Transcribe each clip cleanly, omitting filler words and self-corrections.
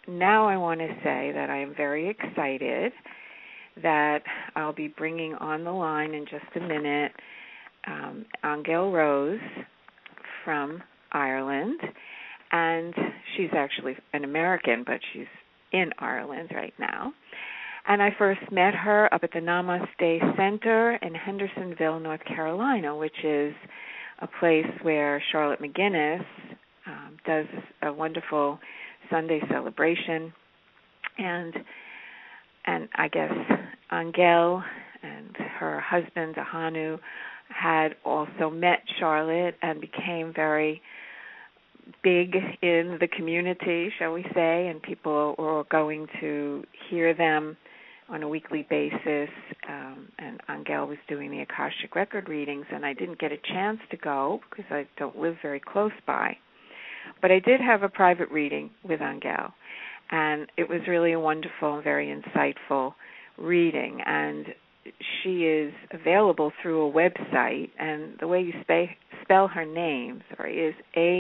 now I want to say that I am very excited that I'll be bringing on the line in just a minute Angel Rose from Ireland. And she's actually an American, but she's in Ireland right now. And I first met her up at the Namaste Center in Hendersonville, North Carolina, which is a place where Charlotte McGinnis does a wonderful Sunday celebration. And I guess Angel and her husband, Ahanu, had also met Charlotte and became very big in the community, shall we say, and people were going to hear them on a weekly basis, and Angel was doing the Akashic Record readings, and I didn't get a chance to go because I don't live very close by. But I did have a private reading with Angel, and it was really a wonderful, very insightful reading, and she is available through a website, and the way you spell her name, is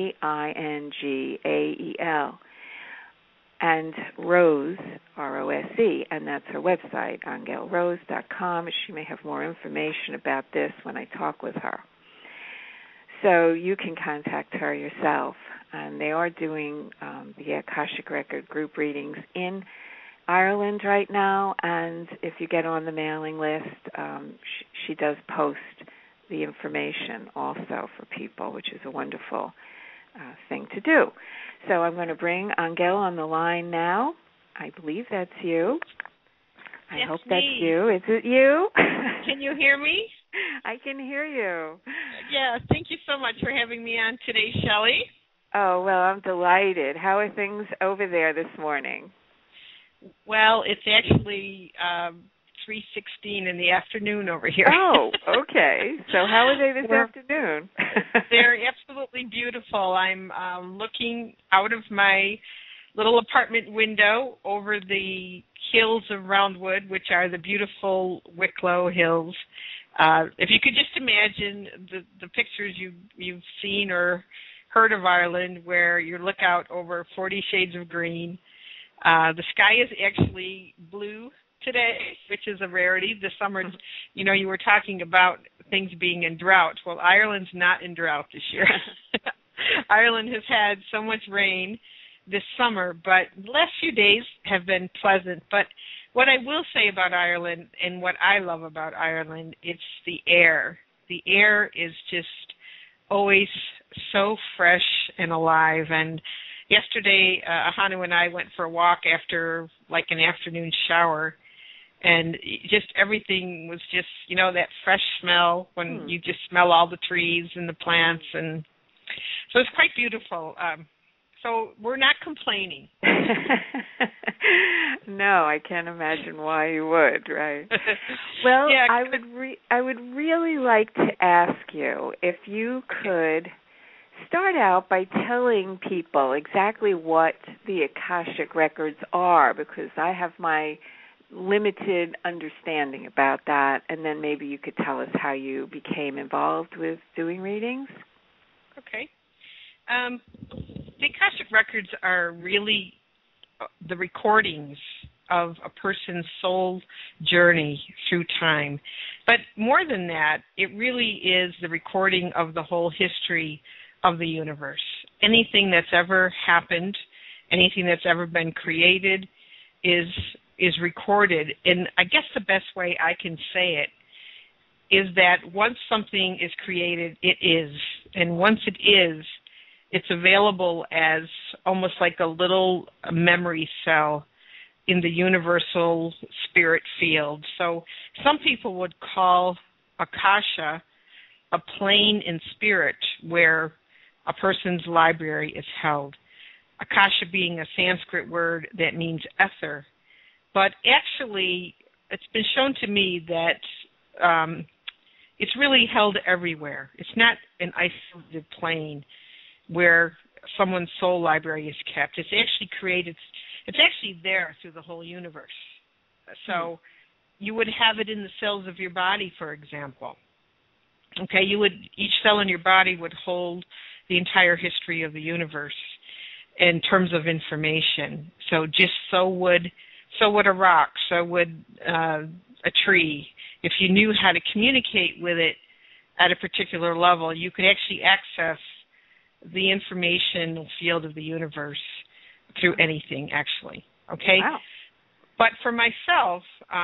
Aingael, and Rose, Rose, and that's her website, angelrose.com. She may have more information about this when I talk with her. So you can contact her yourself, and they are doing the Akashic Record group readings in Ireland right now, and if you get on the mailing list, she does post the information also for people, which is a wonderful thing to do. So I'm going to bring Angel on the line now. I believe that's you. I hope that's you. Is it you? Can you hear me? I can hear you. Yeah, thank you so much for having me on today, Shelley. Oh, well, I'm delighted. How are things over there this morning? Well, it's actually 3:16 in the afternoon over here. Oh, okay. So how are they this afternoon? They're absolutely beautiful. I'm looking out of my little apartment window over the hills of Roundwood, which are the beautiful Wicklow Hills. If you could just imagine the pictures you've seen or heard of Ireland, where you look out over 40 shades of green. The sky is actually blue today, which is a rarity. The summer, you were talking about things being in drought. Well, Ireland's not in drought this year. Ireland has had so much rain this summer, but the last few days have been pleasant. But what I will say about Ireland and what I love about Ireland, it's the air. The air is just always so fresh and alive. And yesterday, Ahanu and I went for a walk after like an afternoon shower, and just everything was just, that fresh smell when you just smell all the trees and the plants, and so it's quite beautiful. So we're not complaining. No, I can't imagine why you would, right? Well, yeah, I would really like to ask you if you could start out by telling people exactly what the Akashic Records are, because I have my limited understanding about that, and then maybe you could tell us how you became involved with doing readings. Okay. The Akashic Records are really the recordings of a person's soul journey through time. But more than that, it really is the recording of the whole history of the universe. Anything that's ever happened, anything that's ever been created is recorded. And I guess the best way I can say it is that once something is created, it is. And once it is, it's available as almost like a little memory cell in the universal spirit field. So some people would call Akasha a plane in spirit where a person's library is held. Akasha being a Sanskrit word that means ether. But actually, it's been shown to me that it's really held everywhere. It's not an isolated plane where someone's soul library is kept. It's actually there through the whole universe. So you would have it in the cells of your body, for example. Okay, each cell in your body would hold the entire history of the universe. in terms of information. So just so would a rock, so would a tree. If you knew how to communicate with it at a particular level, you could actually access the information field of the universe through anything, actually. Okay? Wow. But for myself,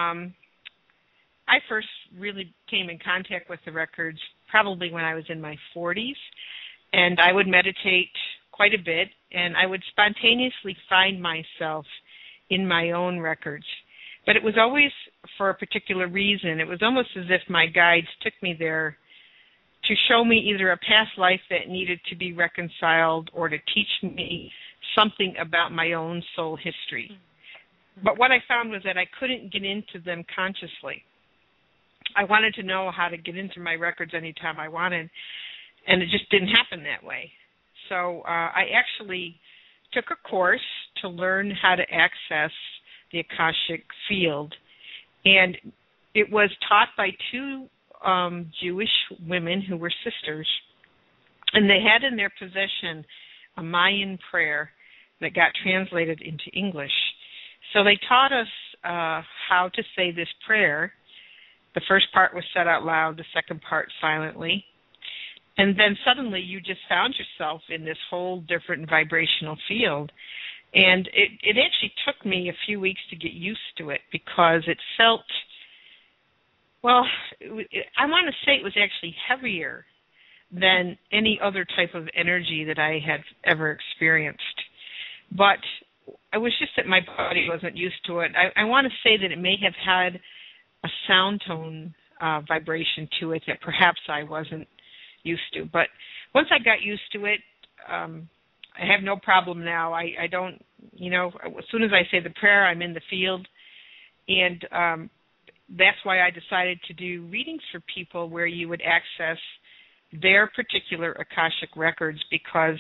I first really came in contact with the records probably when I was in my 40s, and I would meditate quite a bit, and I would spontaneously find myself in my own records. But it was always for a particular reason. It was almost as if my guides took me there to show me either a past life that needed to be reconciled or to teach me something about my own soul history. But what I found was that I couldn't get into them consciously. I wanted to know how to get into my records anytime I wanted, and it just didn't happen that way. So I actually took a course to learn how to access the Akashic field, and it was taught by two Jewish women who were sisters, and they had in their possession a Mayan prayer that got translated into English. So they taught us how to say this prayer. The first part was said out loud, the second part silently. And then suddenly you just found yourself in this whole different vibrational field. And it actually took me a few weeks to get used to it because it felt, well, I want to say it was actually heavier than any other type of energy that I had ever experienced. But it was just that my body wasn't used to it. I want to say that it may have had a sound tone vibration to it that perhaps I wasn't used to. But once I got used to it, I have no problem now. I don't, as soon as I say the prayer, I'm in the field. And that's why I decided to do readings for people where you would access their particular Akashic records because,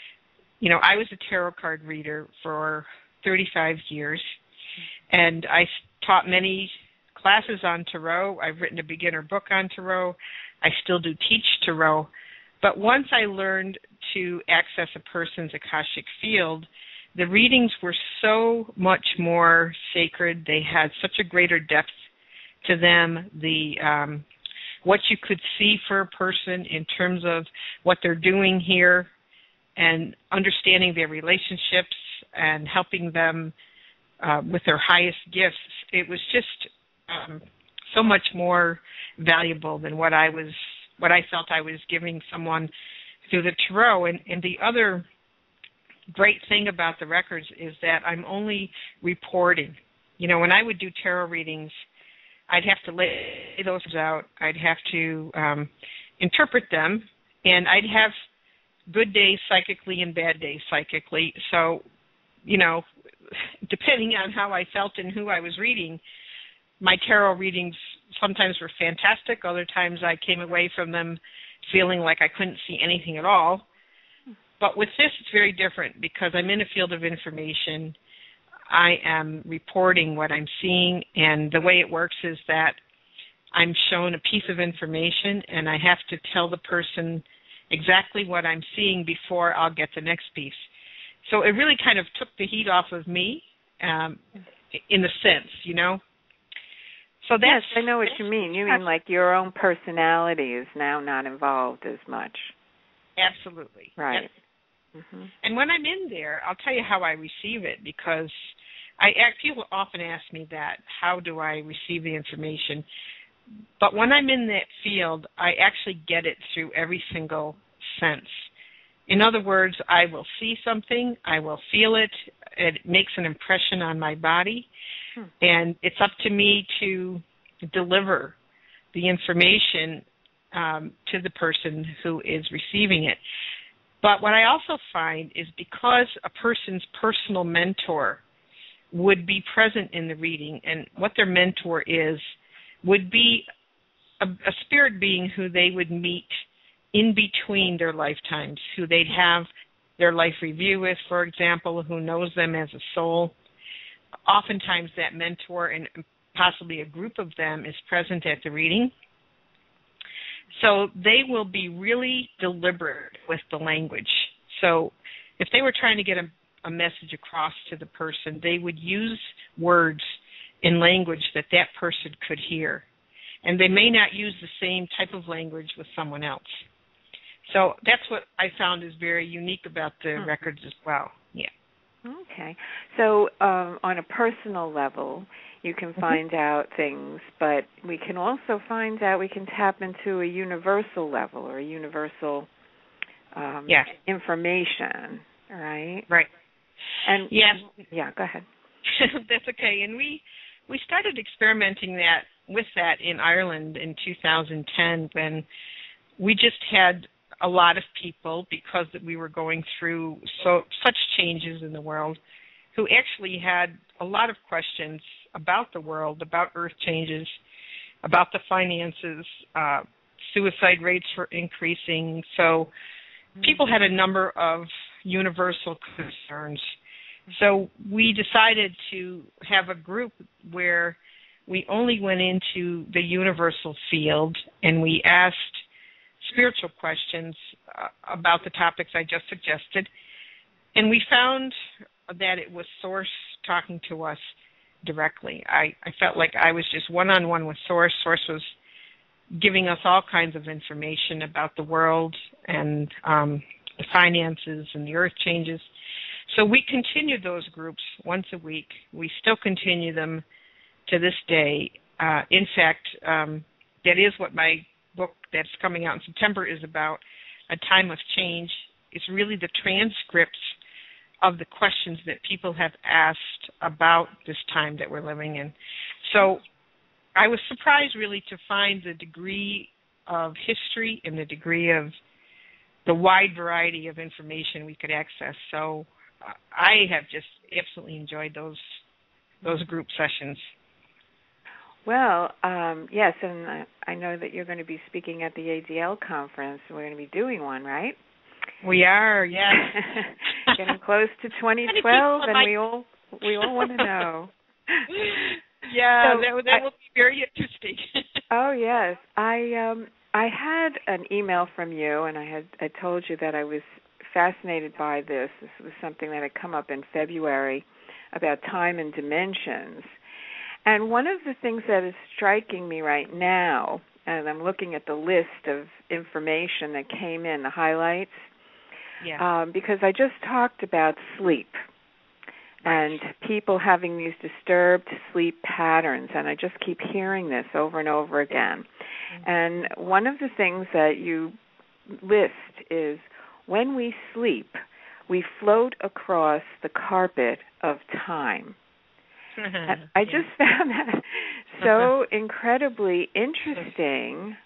I was a tarot card reader for 35 years, and I taught many classes on tarot. I've written a beginner book on tarot. I still do teach tarot. But once I learned to access a person's Akashic field, the readings were so much more sacred. They had such a greater depth to them. What you could see for a person in terms of what they're doing here and understanding their relationships and helping them with their highest gifts, it was just so much more valuable than what I felt I was giving someone through the tarot. And the other great thing about the records is that I'm only reporting. When I would do tarot readings, I'd have to lay those out. I'd have to interpret them, and I'd have good days psychically and bad days psychically. So, depending on how I felt and who I was reading, my tarot readings sometimes were fantastic. Other times I came away from them feeling like I couldn't see anything at all. But with this, it's very different because I'm in a field of information. I am reporting what I'm seeing, and the way it works is that I'm shown a piece of information, and I have to tell the person exactly what I'm seeing before I'll get the next piece. So it really kind of took the heat off of me in a sense, So yes, I know what you mean. You mean like your own personality is now not involved as much. Absolutely. Right. Yes. Mm-hmm. And when I'm in there, I'll tell you how I receive it because people often ask me that, how do I receive the information? But when I'm in that field, I actually get it through every single sense. In other words, I will see something, I will feel it, it makes an impression on my body, and it's up to me to deliver the information to the person who is receiving it. But what I also find is because a person's personal mentor would be present in the reading, and what their mentor is would be a spirit being who they would meet in between their lifetimes, who they'd have their life review with, for example, who knows them as a soul. Oftentimes that mentor and possibly a group of them is present at the reading. So they will be really deliberate with the language. So if they were trying to get a message across to the person, they would use words in language that that person could hear. And they may not use the same type of language with someone else. So that's what I found is very unique about the records as well. Yeah. Okay. So on a personal level, you can find out things, but we can also find out, we can tap into a universal level or a universal information, right? Right. And yes. Yeah, go ahead. That's okay. And we started experimenting with that in Ireland in 2010 when we just had a lot of people, because we were going through such changes in the world, who actually had a lot of questions about the world, about earth changes, about the finances. Suicide rates were increasing. So people had a number of universal concerns. So we decided to have a group where we only went into the universal field and we asked spiritual questions about the topics I just suggested. And we found that it was Source talking to us directly. I felt like I was just one-on-one with Source. Source was giving us all kinds of information about the world and the finances and the earth changes. So we continued those groups once a week. We still continue them to this day. In fact, that is what my book that's coming out in September is about, A Time of Change. It's really the transcripts of the questions that people have asked about this time that we're living in. So I was surprised really to find the degree of history and the degree of the wide variety of information we could access. So I have just absolutely enjoyed those group sessions. Well, yes, and I know that you're going to be speaking at the ADL conference. We're going to be doing one, right? We are, yes. Getting close to 2012, and we all want to know. Yeah, so that will be very interesting. Oh yes, I had an email from you, and I told you that I was fascinated by this. This was something that had come up in February about time and dimensions. And one of the things that is striking me right now, and I'm looking at the list of information that came in, the highlights, because I just talked about sleep and people having these disturbed sleep patterns, and I just keep hearing this over and over again. And one of the things that you list is, when we sleep, we float across the carpet of time. I just found that so incredibly interesting.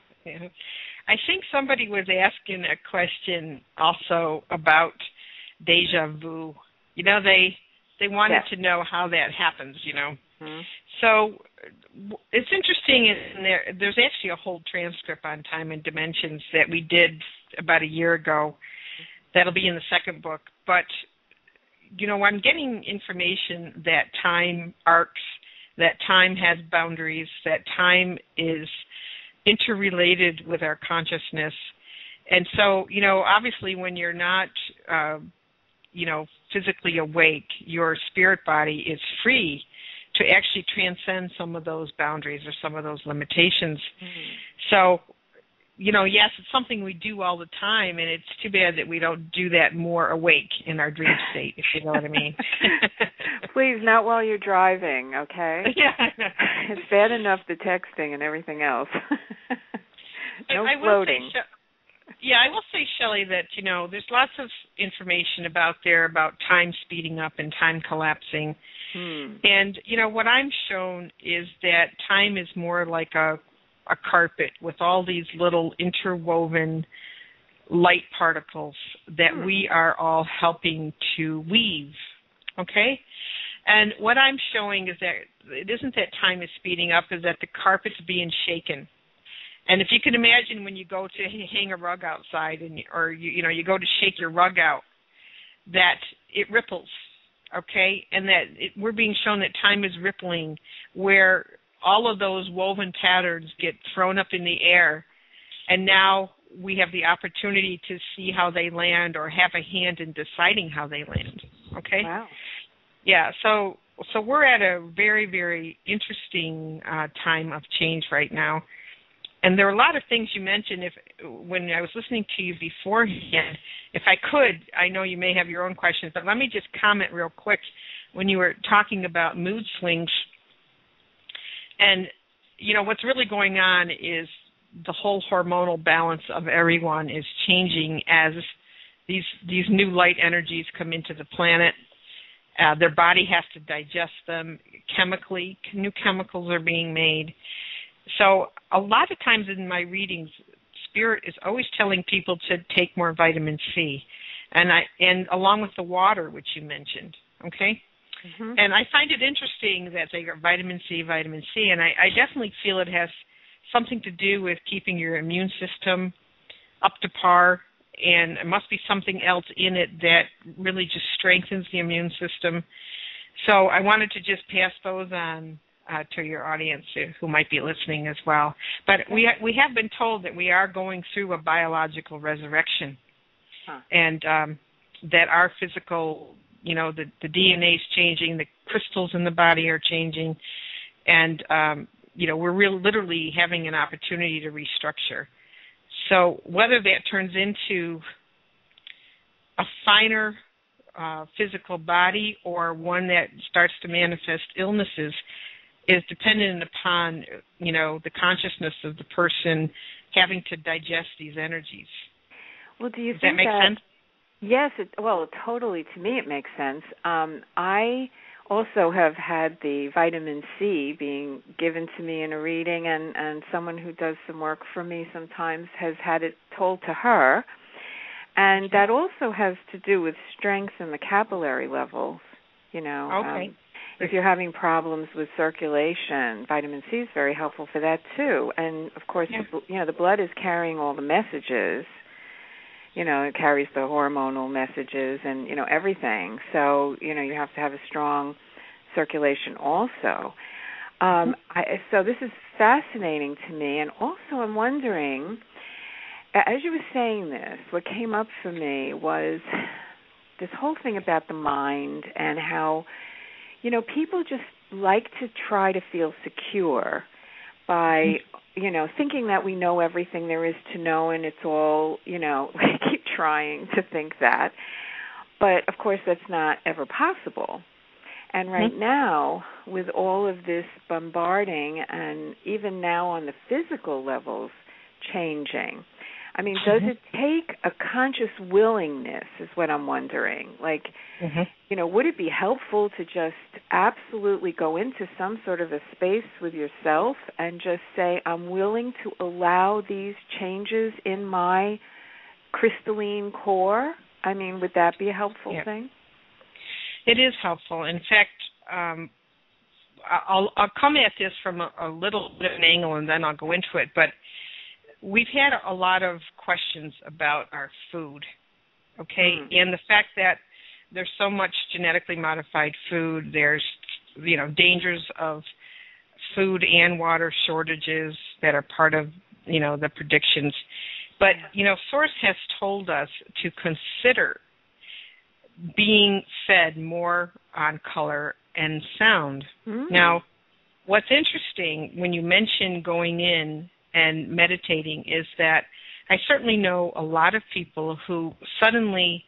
I think somebody was asking a question also about deja vu. You know, they wanted to know how that happens, you know. Mm-hmm. So it's interesting, there's actually a whole transcript on time and dimensions that we did about a year ago. That'll be in the second book. But you know, I'm getting information that time arcs, that time has boundaries, that time is interrelated with our consciousness. And so, you know, obviously when you're not, physically awake, your spirit body is free to actually transcend some of those boundaries or some of those limitations. Mm-hmm. So, you know, yes, it's something we do all the time, and it's too bad that we don't do that more awake in our dream state, if you know what I mean. Please, not while you're driving, okay? Yeah. It's bad enough the texting and everything else. No floating. I will say, Shelley, that, you know, there's lots of information about time speeding up and time collapsing. And, you know, what I'm shown is that time is more like a carpet with all these little interwoven light particles that we are all helping to weave, okay? And what I'm showing is that it isn't that time is speeding up, is that the carpet's being shaken. And if you can imagine when you go to hang a rug outside or you go to shake your rug out, that it ripples, okay? And that we're being shown that time is rippling, where all of those woven patterns get thrown up in the air, and now we have the opportunity to see how they land or have a hand in deciding how they land. Okay? Wow. Yeah, so we're at a very, very interesting time of change right now. And there are a lot of things you mentioned. When I was listening to you beforehand, if I could, I know you may have your own questions, but let me just comment real quick when you were talking about mood swings. And, what's really going on is the whole hormonal balance of everyone is changing as these new light energies come into the planet. Their body has to digest them chemically. New chemicals are being made. So a lot of times in my readings, Spirit is always telling people to take more vitamin C, and along with the water, which you mentioned, okay? Mm-hmm. And I find it interesting that they got vitamin C, and I definitely feel it has something to do with keeping your immune system up to par, and it must be something else in it that really just strengthens the immune system. So I wanted to just pass those on to your audience who might be listening as well. But we have been told that we are going through a biological resurrection, and that our physical, the DNA is changing, the crystals in the body are changing, and we're literally having an opportunity to restructure. So whether that turns into a finer physical body or one that starts to manifest illnesses is dependent upon, the consciousness of the person having to digest these energies. Well, do you Does think that make sense? Yes, totally. To me, it makes sense. I also have had the vitamin C being given to me in a reading, and someone who does some work for me sometimes has had it told to her. And that also has to do with strength in the capillary levels, Okay. If you're having problems with circulation, vitamin C is very helpful for that too. And of course, the blood is carrying all the messages. It carries the hormonal messages and everything. So you have to have a strong circulation also. So this is fascinating to me, and also I'm wondering, as you were saying this, what came up for me was this whole thing about the mind and how people just like to try to feel secure by, thinking that we know everything there is to know, and it's all, we keep trying to think that. But, of course, that's not ever possible. And right now, with all of this bombarding, and even now on the physical levels changing, does it take a conscious willingness is what I'm wondering. Like, would it be helpful to just absolutely go into some sort of a space with yourself and just say, I'm willing to allow these changes in my crystalline core? Would that be a helpful thing? It is helpful. In fact, I'll come at this from a little bit of an angle, and then I'll go into it. But we've had a lot of questions about our food, okay? And the fact that there's so much genetically modified food, there's, dangers of food and water shortages that are part of, the predictions. But, Source has told us to consider being fed more on color and sound. Now, what's interesting when you mention going in and meditating is that I certainly know a lot of people who suddenly,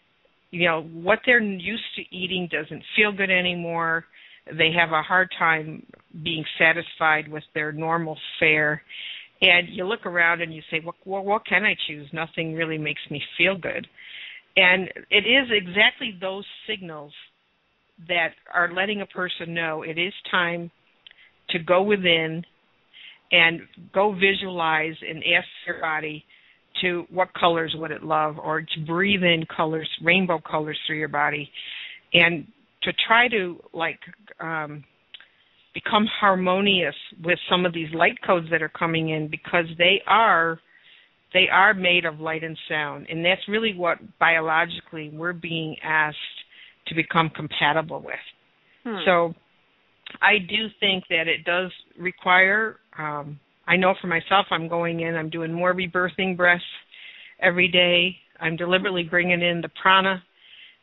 what they're used to eating doesn't feel good anymore. They have a hard time being satisfied with their normal fare. And you look around and you say, well, what can I choose? Nothing really makes me feel good. And it is exactly those signals that are letting a person know it is time to go within and go visualize and ask your body to what colors would it love, or to breathe in colors, rainbow colors through your body, and to try to become harmonious with some of these light codes that are coming in, because they are made of light and sound, and that's really what biologically we're being asked to become compatible with. So I do think that it does require, I know for myself, I'm going in, I'm doing more rebirthing breaths every day. I'm deliberately bringing in the prana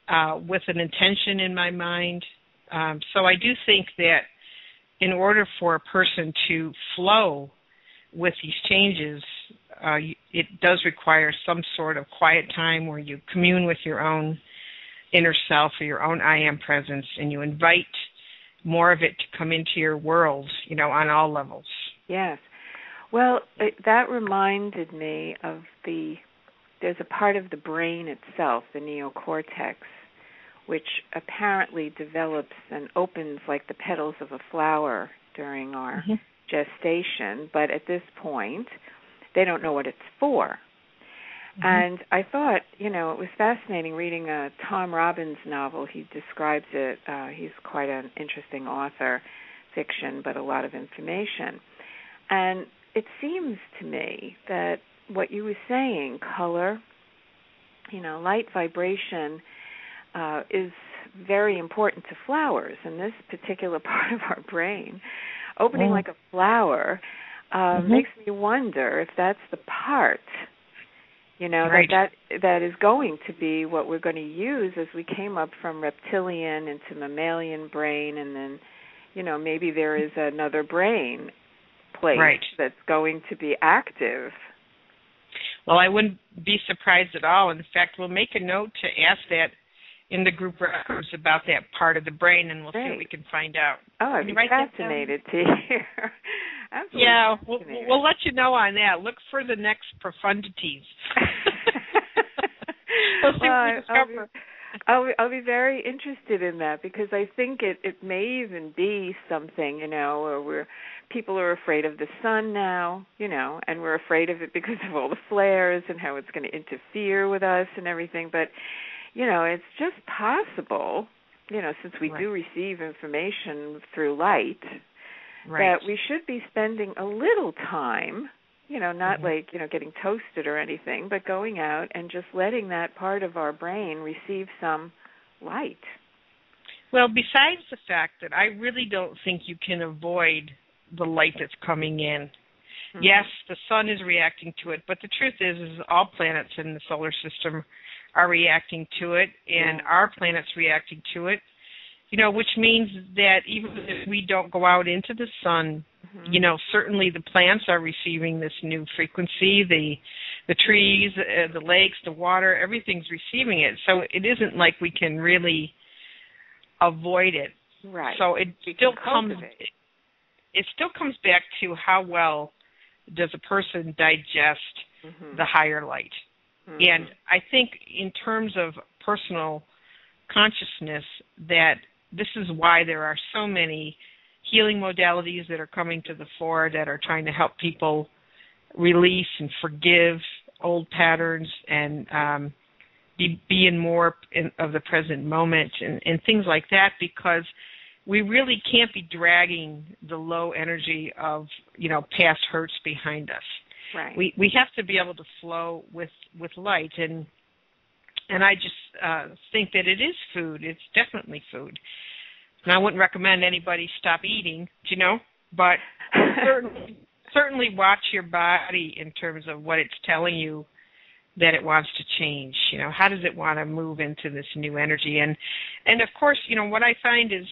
with an intention in my mind. So I do think that in order for a person to flow with these changes, it does require some sort of quiet time where you commune with your own inner self or your own I am presence, and you invite more of it to come into your world, on all levels. Yes. Well, that reminded me of there's a part of the brain itself, the neocortex, which apparently develops and opens like the petals of a flower during our gestation, but at this point, they don't know what it's for. And I thought, it was fascinating reading a Tom Robbins novel. He describes it. He's quite an interesting author, fiction, but a lot of information. And it seems to me that what you were saying, color, light vibration, is very important to flowers. And this particular part of our brain, opening like a flower, makes me wonder if that's the part, right. that is going to be what we're going to use as we came up from reptilian into mammalian brain, and then, maybe there is another brain place that's going to be active. Well, I wouldn't be surprised at all. In fact, we'll make a note to ask that in the group records about that part of the brain, and we'll see what we can find out. Oh, I'd be fascinated to hear. Absolutely. Yeah, we'll let you know on that. Look for the next profundities. We'll see what we discover. I'll be very interested in that, because I think it may even be something, where people are afraid of the sun now, and we're afraid of it because of all the flares and how it's going to interfere with us and everything. But, it's just possible, since we do receive information through light, that we should be spending a little time, not like, getting toasted or anything, but going out and just letting that part of our brain receive some light. Well, besides the fact that I really don't think you can avoid the light that's coming in. Yes, the sun is reacting to it, but the truth is all planets in the solar system are reacting to it, and our planet's reacting to it, which means that even if we don't go out into the sun, certainly the plants are receiving this new frequency, the trees, the lakes, the water, everything's receiving it. So it isn't like we can really avoid it. Right. So it still comes back to how well does a person digest the higher light. And I think in terms of personal consciousness, that this is why there are so many healing modalities that are coming to the fore that are trying to help people release and forgive old patterns and be in more of the present moment and things like that, because we really can't be dragging the low energy of, past hurts behind us. Right. We have to be able to flow with light, and I just think that it is food. It's definitely food. And I wouldn't recommend anybody stop eating, but certainly watch your body in terms of what it's telling you that it wants to change. How does it want to move into this new energy? And of course, what I find is,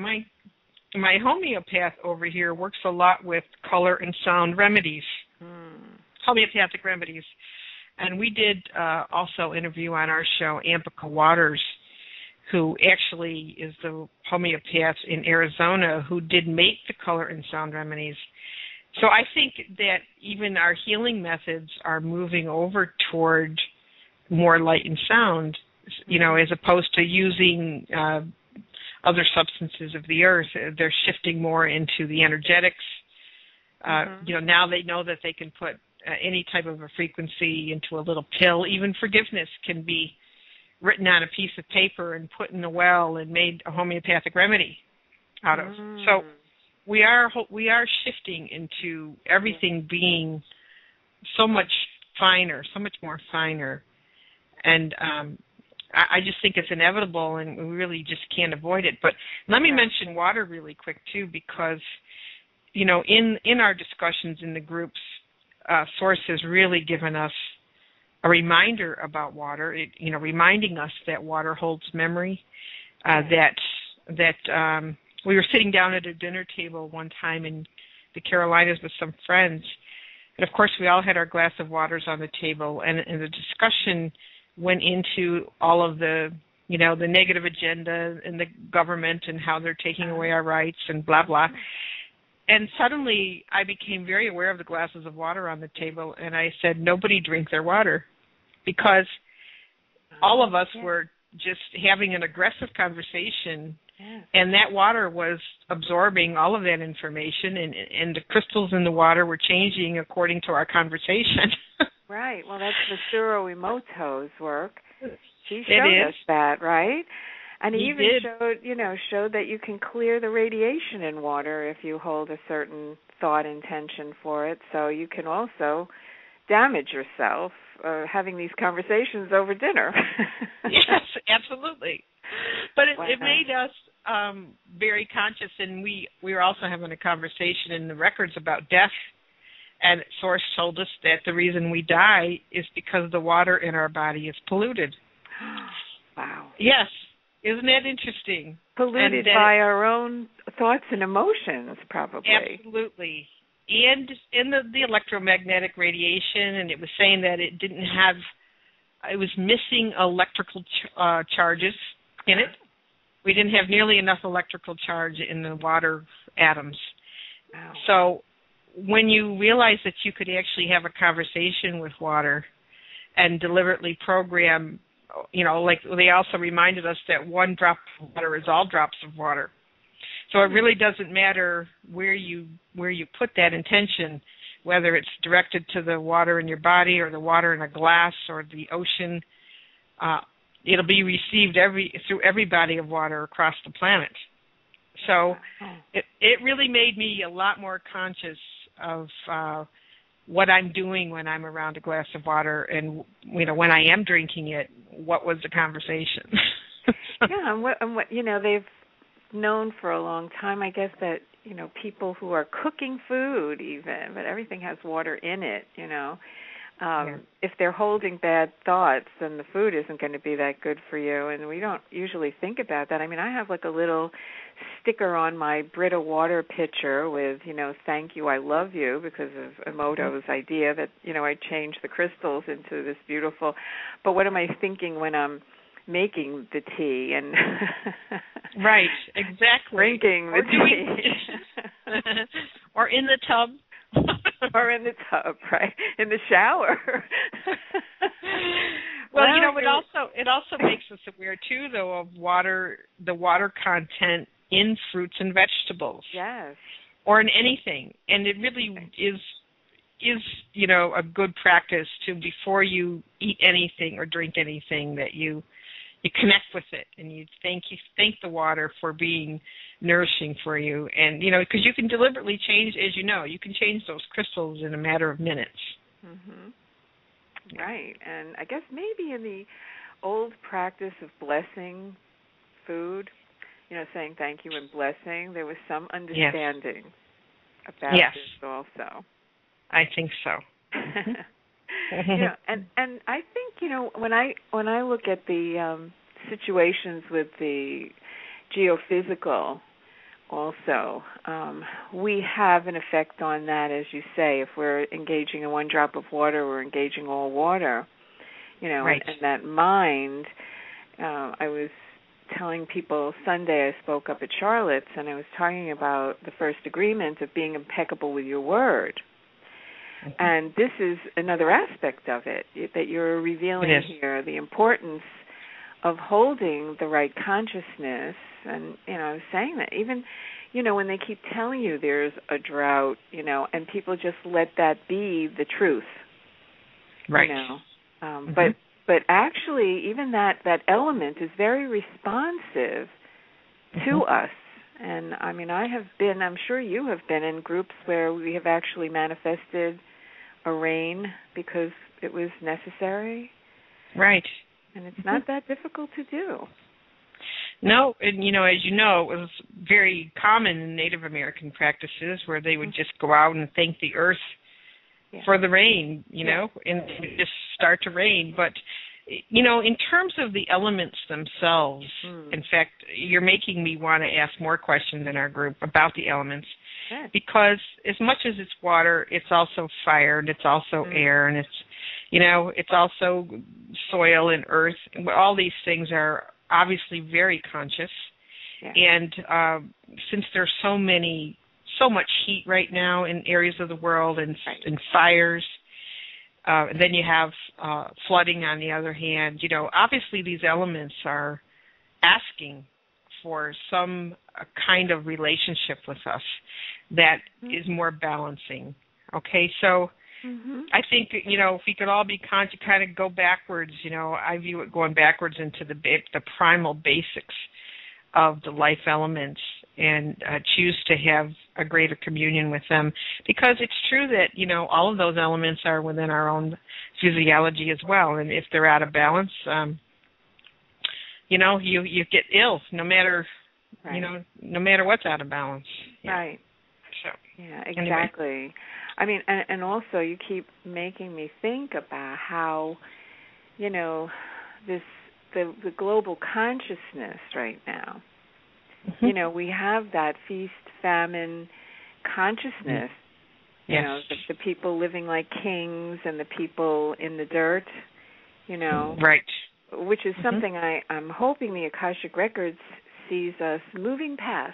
my homeopath over here works a lot with color and sound remedies, homeopathic remedies. And we did also interview on our show Ampika Waters, who actually is the homeopath in Arizona who did make the color and sound remedies. So I think that even our healing methods are moving over toward more light and sound, as opposed to using other substances of the earth. They're shifting more into the energetics. Now they know that they can put any type of a frequency into a little pill. Even forgiveness can be written on a piece of paper and put in a well and made a homeopathic remedy out of. So we are shifting into everything being so much finer, so much more finer. And I just think it's inevitable, and we really just can't avoid it. But let me mention water really quick, too, because, in our discussions in the groups, Source has really given us a reminder about water. Reminding us that water holds memory. That we were sitting down at a dinner table one time in the Carolinas with some friends, and of course we all had our glass of waters on the table, and the discussion went into all of the the negative agenda and the government and how they're taking away our rights and blah blah. And suddenly I became very aware of the glasses of water on the table, and I said, nobody drink their water, because all of us were just having an aggressive conversation, and that water was absorbing all of that information, and the crystals in the water were changing according to our conversation. Right. Well, that's Masaru Emoto's work. He showed us that, right? And he even showed that you can clear the radiation in water if you hold a certain thought intention for it. So you can also damage yourself having these conversations over dinner. Yes, absolutely. But it made us very conscious, and we were also having a conversation in the records about death. And Source told us that the reason we die is because the water in our body is polluted. Wow. Yes. Isn't that interesting? Polluted by our own thoughts and emotions, probably. Absolutely. And in the electromagnetic radiation, and it was saying that it was missing electrical charges in it. We didn't have nearly enough electrical charge in the water atoms. Wow. So when you realize that you could actually have a conversation with water and deliberately program, like they also reminded us that one drop of water is all drops of water. So it really doesn't matter where you put that intention, whether it's directed to the water in your body or the water in a glass or the ocean. It'll be received through every body of water across the planet. So it really made me a lot more conscious of what I'm doing when I'm around a glass of water, and when I am drinking it, what was the conversation? Yeah, and what they've known for a long time, I guess, that people who are cooking food, even, but everything has water in it. If they're holding bad thoughts, then the food isn't going to be that good for you, and we don't usually think about that. I mean, I have like a little sticker on my Brita water pitcher with, thank you, I love you, because of Emoto's idea that, I change the crystals into this beautiful, but what am I thinking when I'm making the tea and right, exactly, drinking the tea. Or in the tub. Or in the tub, right? In the shower. Well, it also makes us aware too, though, of the water content in fruits and vegetables. Yes. Or in anything, and it really is a good practice to, before you eat anything or drink anything, that you connect with it and you thank the water for being nourishing for you, and because you can deliberately change, as you can change those crystals in a matter of minutes. Mm-hmm. Right, and I guess maybe in the old practice of blessing food, saying thank you and blessing, there was some understanding about this also. I think so. And I think when I look at the situations with the geophysical, also we have an effect on that, as you say. If we're engaging in one drop of water, we're engaging all water. Right. And that mind. I was telling people Sunday, I spoke up at Charlotte's, and I was talking about the first agreement of being impeccable with your word. And this is another aspect of it that you're revealing here, the importance of holding the right consciousness. And, I was saying that even, when they keep telling you there's a drought, and people just let that be the truth. Right. But actually, even that element is very responsive to us. And, I'm sure you have been in groups where we have actually manifested a rain because it was necessary. Right. And it's not that difficult to do. No, and, as you know, it was very common in Native American practices where they would just go out and thank the earth for the rain, and it just start to rain. But, in terms of the elements themselves, in fact, you're making me want to ask more questions in our group about the elements. Sure. Because as much as it's water, it's also fire, and it's also air, and it's also soil and earth. All these things are obviously very conscious. Yeah. And since there's so much heat right now in areas of the world and fires, then you have flooding on the other hand. Obviously these elements are asking for some kind of relationship with us that is more balancing. Okay, so I think, if we could all be conscious, kind of go backwards, I view it going backwards into the primal basics of the life elements and choose to have a greater communion with them, because it's true that, all of those elements are within our own physiology as well, and if they're out of balance, you get ill no matter, no matter what's out of balance. Yeah. Right. So, yeah, exactly. Anyway. I mean, and also you keep making me think about how, the global consciousness right now. We have that feast, famine consciousness. Yes. The people living like kings and the people in the dirt. Right. Which is something I'm hoping the Akashic Records sees us moving past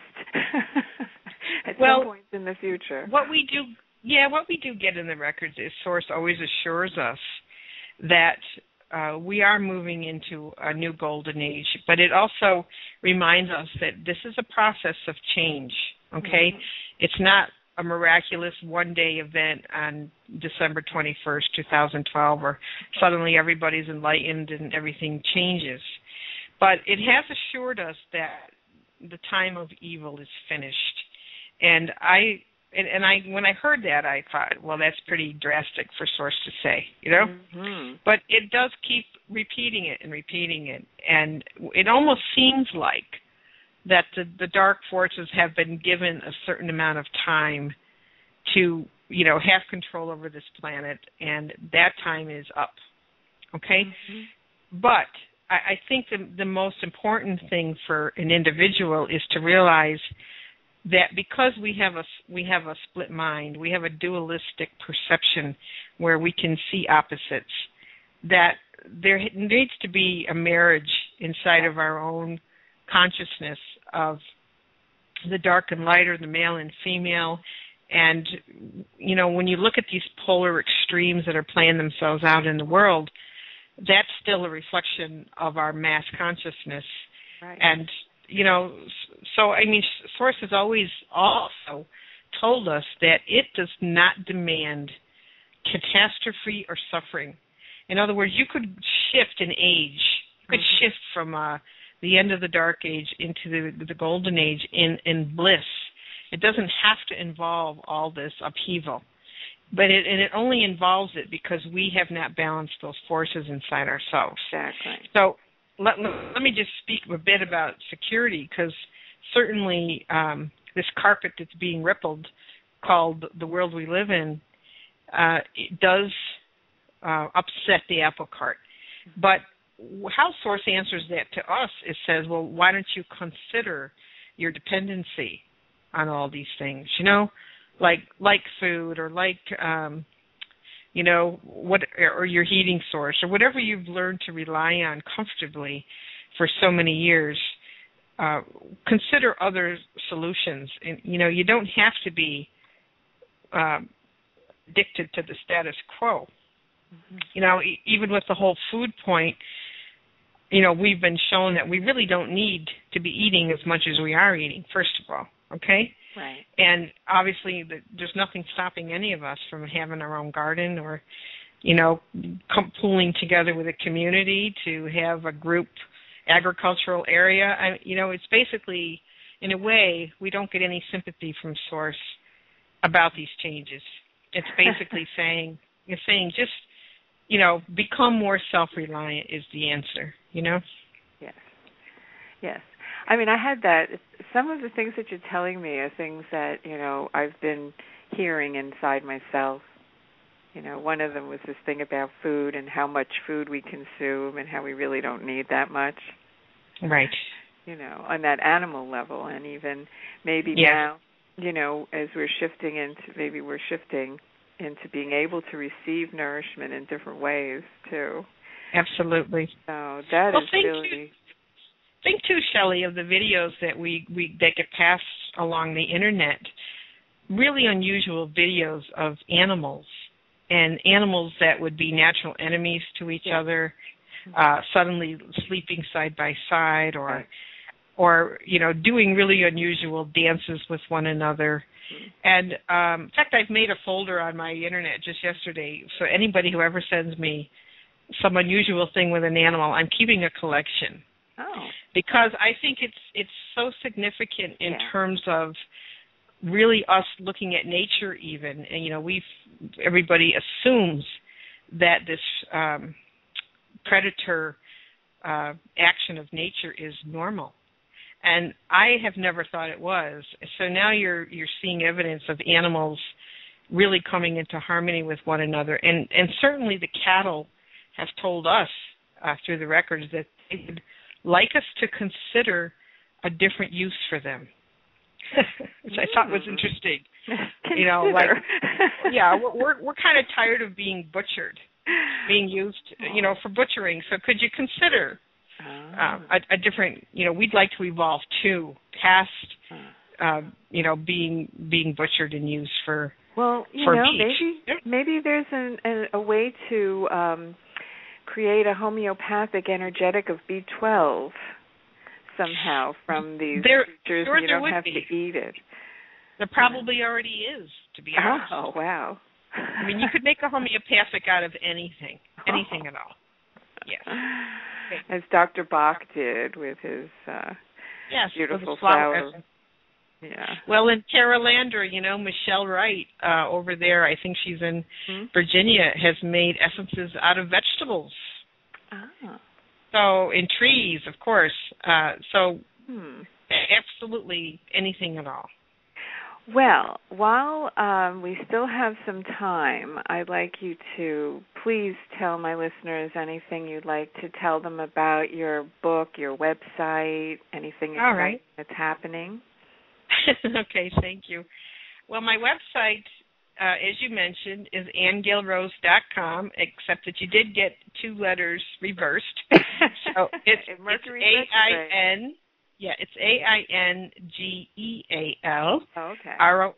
at some point in the future. What we do get in the records is Source always assures us that we are moving into a new golden age, but it also reminds us that this is a process of change, okay? It's not a miraculous one-day event on December 21st, 2012, or suddenly everybody's enlightened and everything changes. But it has assured us that the time of evil is finished. And when I heard that, I thought, well, that's pretty drastic for Source to say, But it does keep repeating it, and it almost seems like that the dark forces have been given a certain amount of time to, have control over this planet, and that time is up, okay? But I think the most important thing for an individual is to realize that because we have a split mind, we have a dualistic perception where we can see opposites, that there needs to be a marriage inside of our own consciousness of the dark and light, or the male and female. And, when you look at these polar extremes that are playing themselves out in the world, that's still a reflection of our mass consciousness. Right. And, Source has always also told us that it does not demand catastrophe or suffering. In other words, you could shift an age. You could shift from the end of the dark age into the golden age in bliss. It doesn't have to involve all this upheaval. But it only involves it because we have not balanced those forces inside ourselves. Exactly. So let me just speak a bit about security, because certainly this carpet that's being rippled, called the world we live in, it does upset the apple cart. But how Source answers that to us is says, well, why don't you consider your dependency on all these things, like food, or like or your heating source, or whatever you've learned to rely on comfortably for so many years. Consider other solutions, and you don't have to be addicted to the status quo. Even with the whole food point, we've been shown that we really don't need to be eating as much as we are eating, first of all, okay? Right. And obviously there's nothing stopping any of us from having our own garden, or, pooling together with a community to have a group agricultural area. It's basically, in a way, we don't get any sympathy from Source about these changes. It's basically saying just, become more self-reliant is the answer, Yes. Yes. I had that. Some of the things that you're telling me are things that, I've been hearing inside myself. one of them was this thing about food and how much food we consume and how we really don't need that much. Right. On that animal level, and even maybe now, as we're shifting into being able to receive nourishment in different ways too. Absolutely. So that is really. Think too, Shelley, of the videos that that get passed along the internet. Really unusual videos of animals, and animals that would be natural enemies to each other, suddenly sleeping side by side, or doing really unusual dances with one another. And in fact, I've made a folder on my internet just yesterday. So anybody who ever sends me some unusual thing with an animal, I'm keeping a collection. Oh. Because I think it's so significant in terms of really us looking at nature even. And everybody assumes that this predator action of nature is normal. And I have never thought it was. So now you're seeing evidence of animals really coming into harmony with one another. And certainly the cattle have told us through the records that they would like us to consider a different use for them, which I thought was interesting. We're kind of tired of being butchered, being used, for butchering. So could you consider a different, we'd like to evolve too, past, being butchered and used for meat. Maybe there's a way to create a homeopathic energetic of B12 somehow from these creatures. You don't have to eat it. There probably already is, to be honest. Oh, wow. I mean, you could make a homeopathic out of anything at all. Yes. Okay. As Dr. Bach did with his beautiful flower. Yeah. Well, in Carolander, Michelle Wright over there, I think she's in Virginia, has made essences out of vegetables. Ah. So in trees, of course. Absolutely anything at all. Well, while we still have some time, I'd like you to please tell my listeners anything you'd like to tell them about your book, your website, anything exciting that's happening. Okay, thank you. Well, my website, as you mentioned, is AnnGailRose.com, except that you did get two letters reversed. So it's AIN. Yeah, it's AINGEAL. Oh, okay.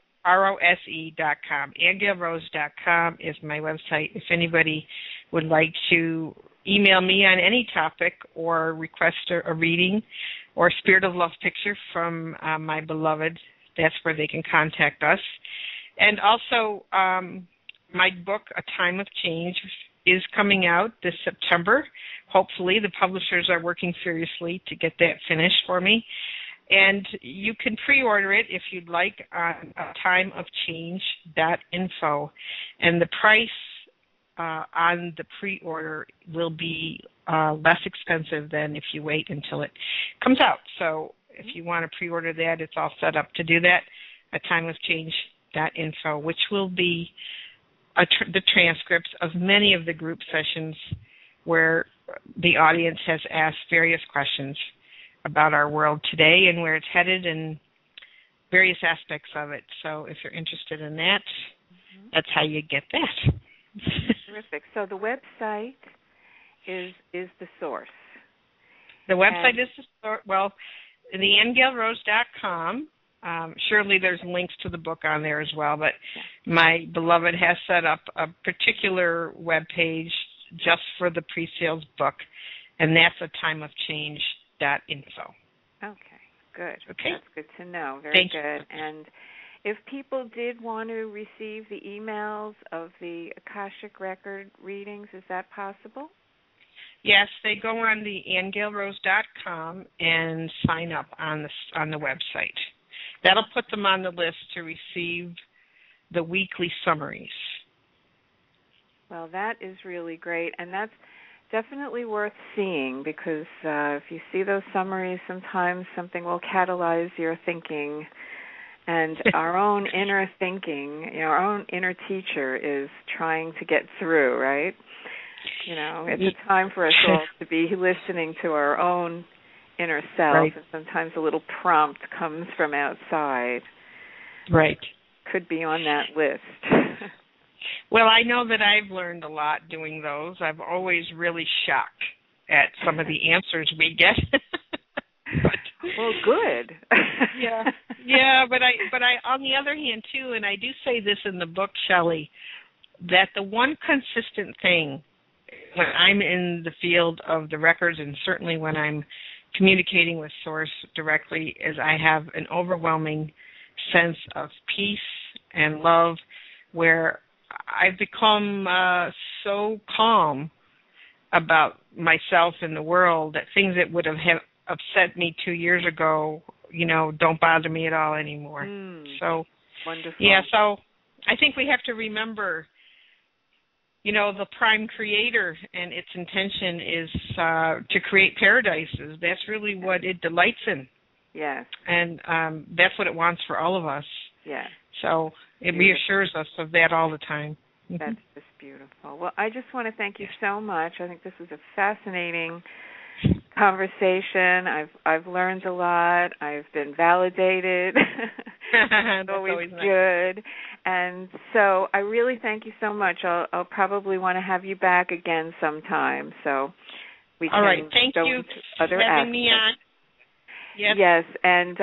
ROSE.com. AnnGailRose.com is my website. If anybody would like to email me on any topic or request a reading or Spirit of Love picture from my beloved, that's where they can contact us. And also, my book, A Time of Change, is coming out this September. Hopefully, the publishers are working furiously to get that finished for me. And you can pre-order it if you'd like on timeofchange.info. And the price on the pre-order will be less expensive than if you wait until it comes out. So if you want to pre-order that, it's all set up to do that at timeofchange.info, which will be the transcripts of many of the group sessions where the audience has asked various questions about our world today and where it's headed and various aspects of it. So if you're interested in that, that's how you get that. Terrific. So the website is the source. The website is the source. Well, the AnnGailRose.com. Surely there's links to the book on there as well, but my beloved has set up a particular web page just for the pre-sales book, and that's a timeofchange.info. Okay, good. Okay. That's good to know. Very Thank good. You. And if people did want to receive the emails of the Akashic Record readings, is that possible? Yes, they go on the AnnGailRose.com and sign up on the website. That'll put them on the list to receive the weekly summaries. Well, that is really great, and that's definitely worth seeing because if you see those summaries, sometimes something will catalyze your thinking And our own inner thinking, our own inner teacher is trying to get through, right? It's a time for us all to be listening to our own inner self, right. and sometimes a little prompt comes from outside. Right. Could be on that list. Well, I know that I've learned a lot doing those. I'm always really shocked at some of the answers we get. Well, good. Yeah, but I on the other hand too, and I do say this in the book, Shelley, that the one consistent thing when I'm in the field of the records, and certainly when I'm communicating with Source directly, is I have an overwhelming sense of peace and love, where I've become so calm about myself and the world that things that would have upset me 2 years ago, don't bother me at all anymore. So wonderful. Yeah, so I think we have to remember, the prime creator and its intention is to create paradises. That's really what it delights in. Yes. And that's what it wants for all of us. Yes. So it reassures us of that all the time. That's just beautiful. Well, I just want to thank you so much. I think this was a fascinating conversation. I've learned a lot. I've been validated. It's always good. Nice. And so I really thank you so much. I'll probably want to have you back again sometime, so we can all right. Thank go you into other for having aspects. Me on. Yep. Yes, and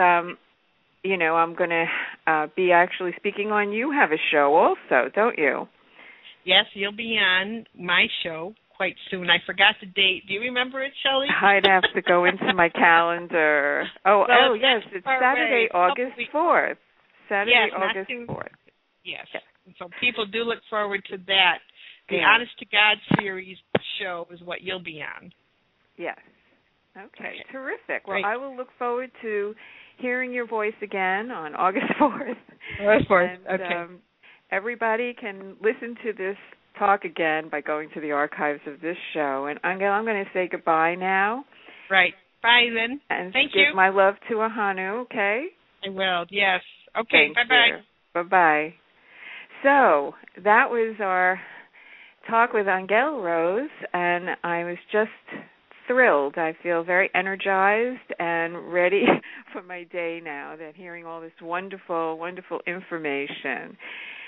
I'm going to be actually speaking on You Have a Show also, don't you? Yes, you'll be on my show quite soon. I forgot the date. Do you remember it, Shelley? I'd have to go into my calendar. Yes, it's Saturday, August 4th. Saturday, August 4th. Yes. So people do look forward to that. The Honest to God series show is what you'll be on. Yes. Okay. Terrific. Well, Great. I will look forward to hearing your voice again on August 4th. August 4th. And, okay. Everybody can listen to this talk again by going to the archives of this show. And Angel, I'm going to say goodbye now. Right. Bye then. And Thank give you. my love to Ahanu, okay? I will, yes. Okay, bye-bye. Bye-bye. So that was our talk with Angel Rose, and I was just thrilled. I feel very energized and ready for my day now, that hearing all this wonderful, wonderful information.